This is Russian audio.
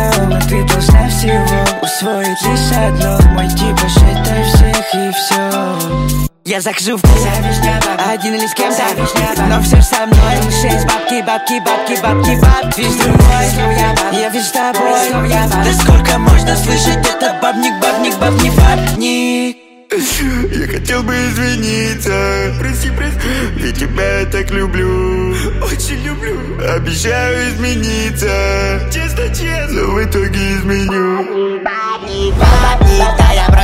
но ты должна всего усвоить лишь одно. Мой тип считай всех и все. Я захожу в клуб, один или с кем-то, но все ж со мной. 6 бабки, бабки, бабки, бабки, бабки. Весь другой, я весь с тобой. Да сколько можно слышать это бабник, бабник, бабник, бабник. Я хотел бы извиниться, прости, ведь тебя я так люблю, очень люблю. Обещаю измениться, честно, честно, но в итоге изменю. Бабник, бабник, да я